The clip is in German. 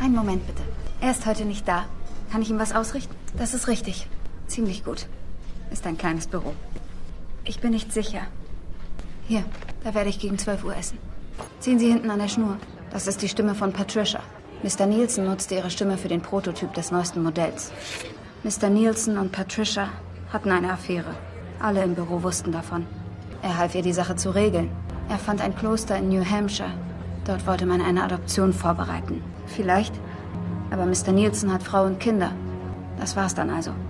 Einen Moment bitte. Er ist heute nicht da. Kann ich ihm was ausrichten? Das ist richtig. Ziemlich gut. Ist ein kleines Büro. Ich bin nicht sicher. Hier, da werde ich gegen 12 Uhr essen. Ziehen Sie hinten an der Schnur. Das ist die Stimme von Patricia. Mr. Nielsen nutzte ihre Stimme für den Prototyp des neuesten Modells. Mr. Nielsen und Patricia hatten eine Affäre. Alle im Büro wussten davon. Er half ihr, die Sache zu regeln. Er fand ein Kloster in New Hampshire. Dort wollte man eine Adoption vorbereiten. Vielleicht. Aber Mr. Nielsen hat Frau und Kinder. Das war's dann also.